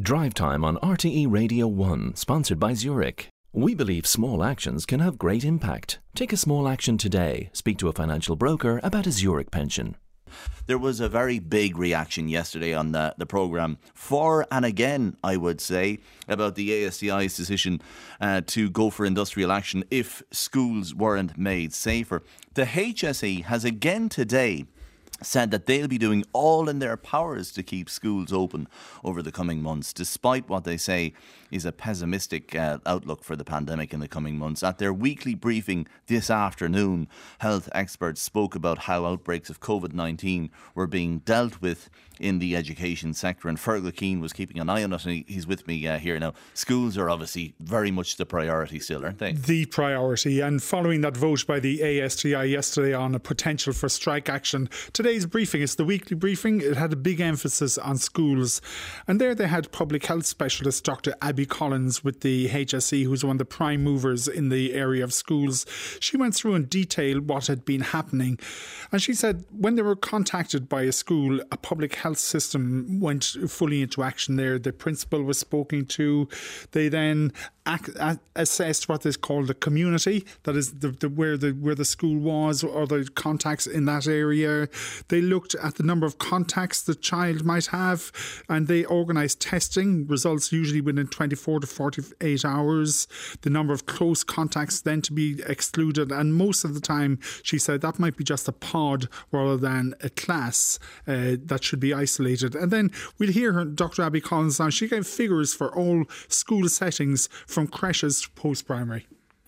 Drive Time on RTE Radio 1, sponsored by Zurich. We believe small actions can have great impact. Take a small action today. Speak to a financial broker about a Zurich pension. There was a very big reaction yesterday on the programme, for and again, I would say, about the ASTI's decision to go for industrial action if schools weren't made safer. The HSE has again today said that they'll be doing all in their powers to keep schools open over the coming months, despite what they say is a pessimistic outlook for the pandemic in the coming months. At their weekly briefing this afternoon, health experts spoke about how outbreaks of COVID-19 were being dealt with in the education sector, and Fergal Keane was keeping an eye on it, and he's with me here now. Schools are obviously very much the priority still, aren't they? The priority, and following that vote by the ASTI yesterday on a potential for strike action, today's briefing is the weekly briefing. It had a big emphasis on schools, and there they had public health specialist Dr. Abby Collins with the HSE, who's one of the prime movers in the area of schools. She went through in detail what had been happening, and she said when they were contacted by a school, a public health system went fully into action there. The principal was spoken to. They then assessed what is called the community, that is where the school was, or the contacts in that area. They looked at the number of contacts the child might have, and they organised testing, results usually within 24 to 48 hours. The number of close contacts then to be excluded, and most of the time she said that might be just a pod rather than a class that should be isolated. And then we'll hear her, Dr. Abby Collins now. She gave figures for all school settings from creches to post-primary.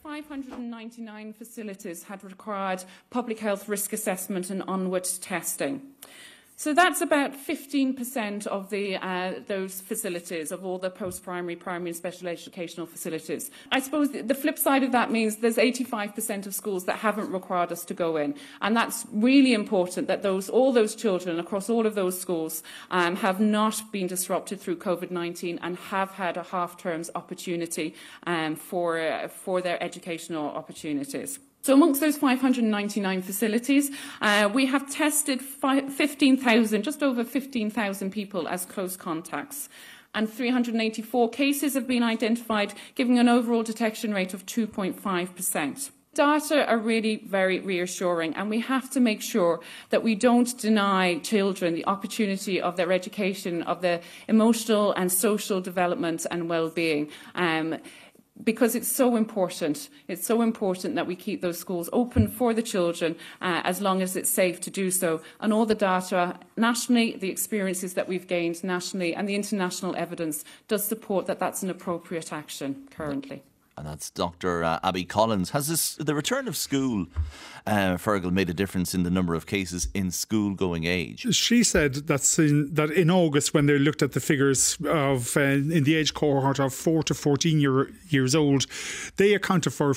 599 facilities had required public health risk assessment and onward testing. So that's about 15% of those facilities, of all the post-primary, primary and special educational facilities. I suppose the flip side of that means there's 85% of schools that haven't required us to go in. And that's really important, that all those children across all of those schools have not been disrupted through COVID-19 and have had a half-terms opportunity for their educational opportunities. So amongst those 599 facilities, we have tested 15,000, just over 15,000 people as close contacts. And 384 cases have been identified, giving an overall detection rate of 2.5%. Data are really very reassuring, and we have to make sure that we don't deny children the opportunity of their education, of their emotional and social development and well-being. Because it's so important. It's so important that we keep those schools open for the children as long as it's safe to do so. And all the data nationally, the experiences that we've gained nationally, and the international evidence does support that that's an appropriate action currently. And that's Dr. Abby Collins. Has the return of school, Fergal, made a difference in the number of cases in school-going age? She said that in August, when they looked at the figures of in the age cohort of 4 to 14 years old, they accounted for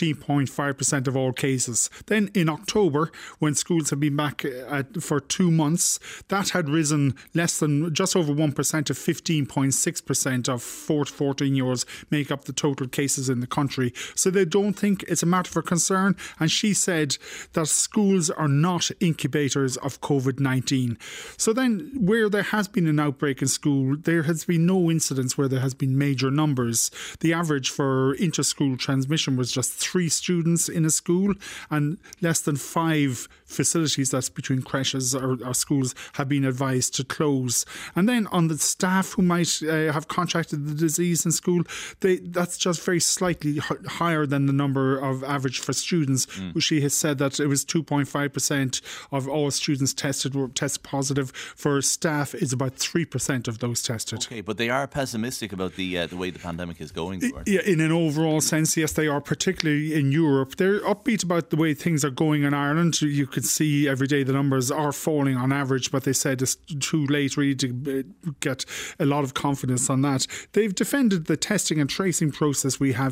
14.5% of all cases. Then in October, when schools have been back for 2 months, that had risen just over 1% to 15.6% of 4 to 14-year-olds make up the total cases in the country. So they don't think it's a matter for concern. And she said that schools are not incubators of COVID-19. So then, where there has been an outbreak in school, there has been no incidents where there has been major numbers. The average for inter-school transmission was just 3 students in a school, and less than 5 facilities, that's between creches or schools, have been advised to close. And then on the staff who might have contracted the disease in school, that's just very slightly higher than the number of average for students. She has said that it was 2.5% of all students were tested positive. For staff, it's about 3% of those tested. Okay, but they are pessimistic about the way the pandemic is going. Yeah, in an overall sense, yes, they are, particularly in Europe. They're upbeat about the way things are going in Ireland. You could see every day the numbers are falling on average, but they said it's too late really to get a lot of confidence on that. They've defended the testing and tracing process we have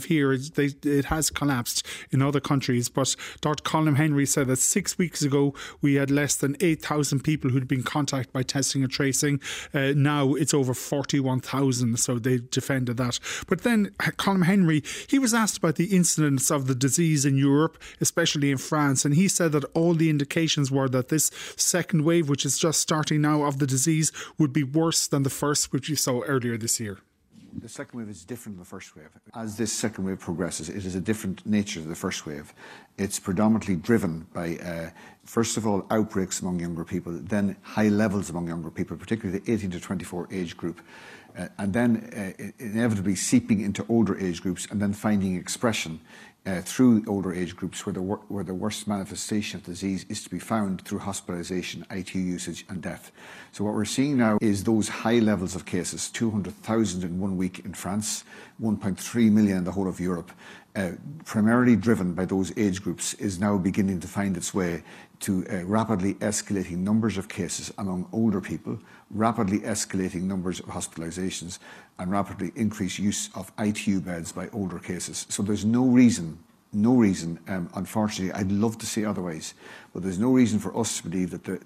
have here, it has collapsed in other countries. But Dr. Colm Henry said that 6 weeks ago we had less than 8,000 people who'd been contacted by testing and tracing. Now it's over 41,000, so they defended that. But then Colm Henry, he was asked about the incidence of the disease in Europe, especially in France, and he said that all the indications were that this second wave, which is just starting now, of the disease would be worse than the first, which you saw earlier this year. The second wave is different than the first wave. As this second wave progresses, it is a different nature to the first wave. It's predominantly driven by, first of all, outbreaks among younger people, then high levels among younger people, particularly the 18 to 24 age group, and then inevitably seeping into older age groups, and then finding expression through older age groups where the worst manifestation of disease is to be found through hospitalisation, ITU usage and death. So what we're seeing now is those high levels of cases, 200,000 in 1 week in France, 1.3 million in the whole of Europe, primarily driven by those age groups, is now beginning to find its way to rapidly escalating numbers of cases among older people, rapidly escalating numbers of hospitalisations, and rapidly increased use of ITU beds by older cases. So there's no reason, unfortunately, I'd love to say otherwise, but there's no reason for us to believe that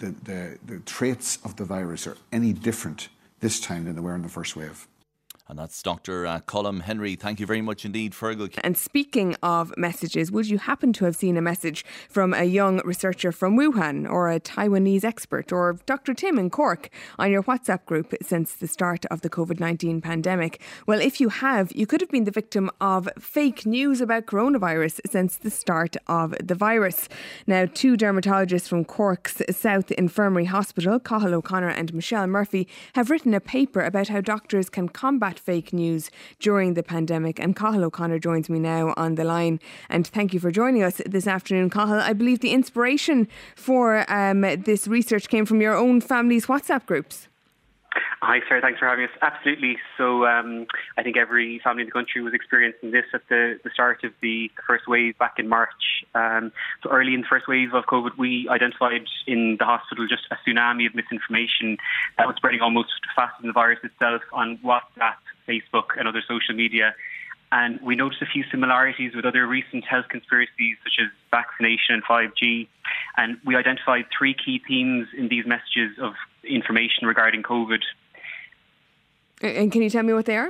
the traits of the virus are any different this time than they were in the first wave. And that's Dr. Colm Henry. Thank you very much indeed, Fergal. And speaking of messages, would you happen to have seen a message from a young researcher from Wuhan, or a Taiwanese expert, or Dr. Tim in Cork on your WhatsApp group since the start of the COVID-19 pandemic? Well, if you have, you could have been the victim of fake news about coronavirus since the start of the virus. Now, 2 dermatologists from Cork's South Infirmary Hospital, Cathal O'Connor and Michelle Murphy, have written a paper about how doctors can combat fake news during the pandemic, and Cathal O'Connor joins me now on the line. And thank you for joining us this afternoon, Cathal. I believe the inspiration for this research came from your own family's WhatsApp groups. Hi, Sarah. Thanks for having us. Absolutely. So I think every family in the country was experiencing this at the start of the first wave back in March. So early in the first wave of COVID, we identified in the hospital just a tsunami of misinformation that was spreading almost faster than the virus itself on WhatsApp, Facebook and other social media. And we noticed a few similarities with other recent health conspiracies such as vaccination and 5G. And we identified 3 key themes in these messages of information regarding COVID. And can you tell me what they are?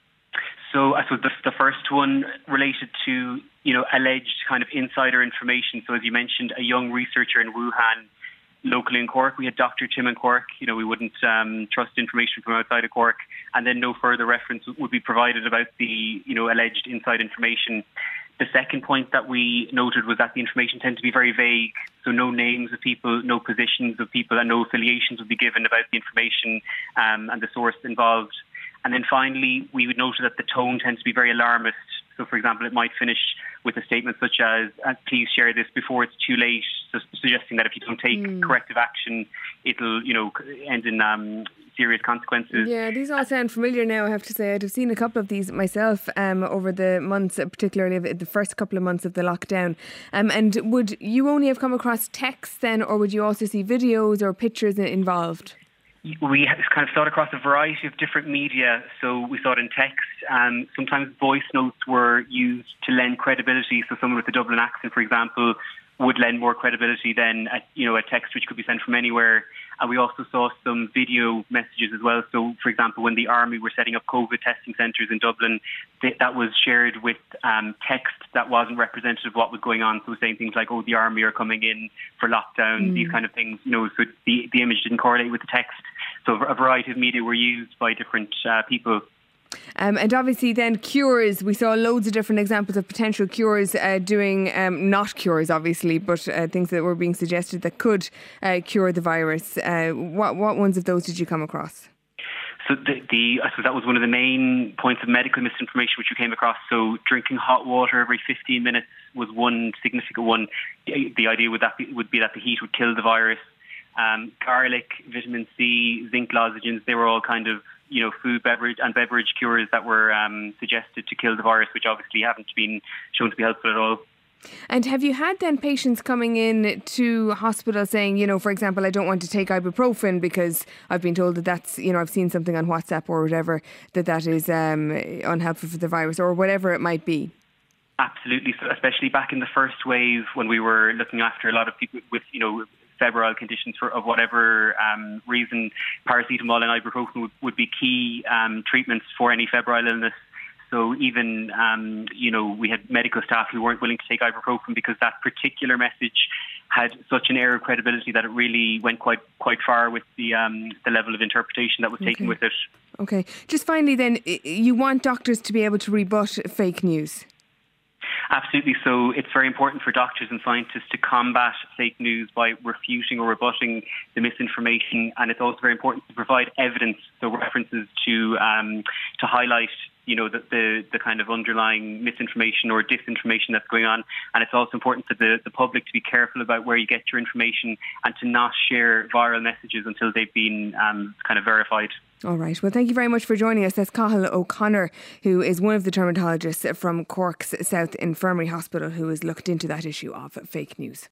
So I suppose the first one related to, alleged kind of insider information. So as you mentioned, a young researcher in Wuhan, locally in Cork. We had Dr. Tim in Cork. We wouldn't trust information from outside of Cork. And then no further reference would be provided about the, alleged inside information. The second point that we noted was that the information tended to be very vague. So no names of people, no positions of people, and no affiliations would be given about the information and the source involved. And then finally, we would note that the tone tends to be very alarmist. So, for example, it might finish with a statement such as, please share this before it's too late, so suggesting that if you don't take corrective action, it'll, end in serious consequences. Yeah, these all sound familiar now, I have to say. I'd have seen a couple of these myself over the months, particularly the first couple of months of the lockdown. And would you only have come across texts then, or would you also see videos or pictures involved? We kind of saw it across a variety of different media. So we saw it in text. Sometimes voice notes were used to lend credibility. So someone with a Dublin accent, for example, would lend more credibility than a text which could be sent from anywhere. And we also saw some video messages as well. So, for example, when the Army were setting up COVID testing centres in Dublin, that was shared with text that wasn't representative of what was going on. So saying things like, the Army are coming in for lockdown, these kind of things. So the image didn't correlate with the text. So a variety of media were used by different people. And obviously then cures, we saw loads of different examples of potential cures doing, not cures obviously, but things that were being suggested that could cure the virus. What ones of those did you come across? So I suppose that was one of the main points of medical misinformation which we came across. So drinking hot water every 15 minutes was one significant one. The idea would be that the heat would kill the virus. Garlic, vitamin C, zinc lozenges, they were all kind of food, beverage cures that were suggested to kill the virus, which obviously haven't been shown to be helpful at all. And have you had then patients coming in to hospital saying, you know, for example, I don't want to take ibuprofen because I've been told that that's, you know, I've seen something on WhatsApp or whatever, that is unhelpful for the virus or whatever it might be? Absolutely. So especially back in the first wave when we were looking after a lot of people with, you know, febrile conditions of whatever reason, paracetamol and ibuprofen would be key treatments for any febrile illness. So even, you know, we had medical staff who weren't willing to take ibuprofen because that particular message had such an air of credibility that it really went quite far with the level of interpretation that was taken with it. Okay. Just finally then, you want doctors to be able to rebut fake news? Absolutely. So it's very important for doctors and scientists to combat fake news by refuting or rebutting the misinformation, and it's also very important to provide evidence, so references to highlight, you know, the kind of underlying misinformation or disinformation that's going on. And it's also important for the public to be careful about where you get your information and to not share viral messages until they've been kind of verified. All right. Well, thank you very much for joining us. That's Cathal O'Connor, who is one of the dermatologists from Cork's South Infirmary Hospital, who has looked into that issue of fake news.